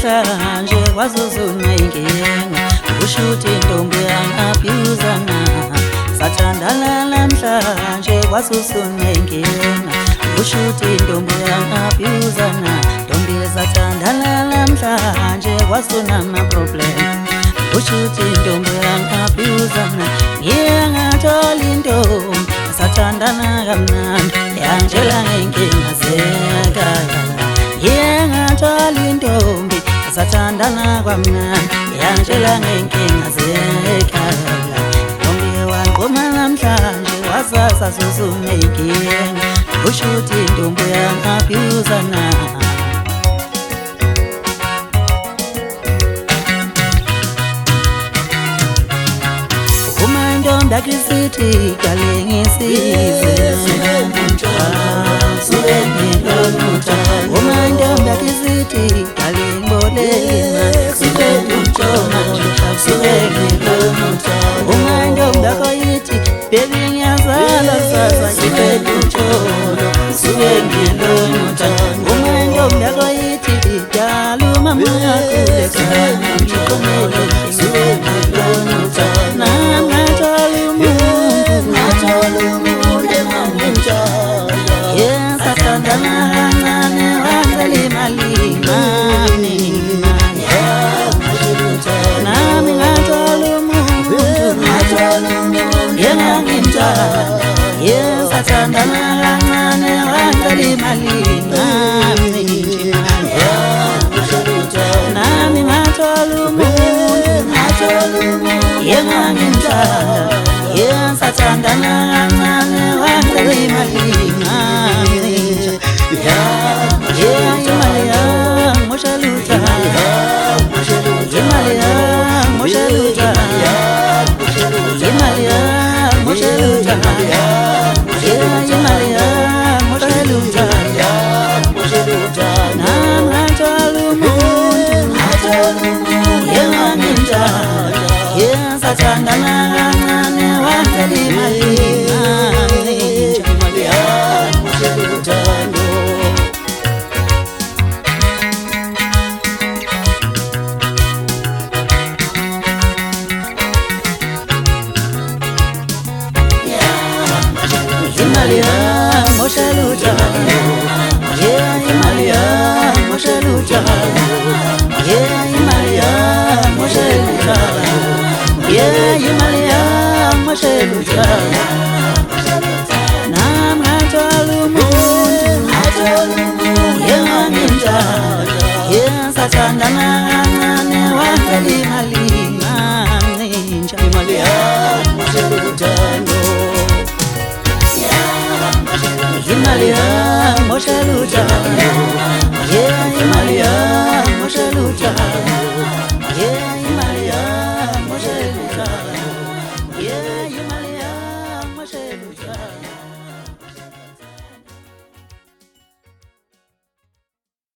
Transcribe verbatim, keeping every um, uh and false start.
namhlanje kwazuzuma inkinga ushuthi intombi yangabhuzana sathandana namhlanje kwazuzuma inkinga ushuthi intombi yangabhuzana ntombi sathandana namhlanje kwasunama problem ushuthi intombi yangabhuzana ngiyangathola intombi sathandana kamnandi yangitshela ngenkinga zekhaya ngiyangathola intombi sathandana kwamnandi yangitshela ngenkinga zekhaya ntombi wanquma namhlanje wasasa zuzuma inkinga ushuthi intombi yangabhuzana Dakisithi kale ngisize Subengilonuta Umandom dakisithi kale ngbolema Subengilonuta Subengilonuta Umandom dakoyithi Baby ngiyazala sasa Subengilonuta Subengilonuta Umandom dakoyithi Dalu mama yakuleka Nchikomelo Subengilonuta Nama Yes, I turned on a malina. Nami matolumu, matolumu, yemanginta. Yes, I turned on a malina. Yeah, Himalaya, Moshaluta. Himalaya, Moshaluta. Himalaya, Moshaluta. Himalaya, Moshaluta. Nam Hatalumu, Yemanginta. Yes, I turned on a Wantali Malina. Himalaya, Moshaluta. Yeah, Himalaya, Moshaluta. Yeah, Himalaya, Moshaluta. Yeah, Himalaya, Moshaluta. Nam Hatalumu, Yemanginta. Yes, I turned on a Wantali Malina. Himalaya, Moshaluta. Himalaya, Moshaluta.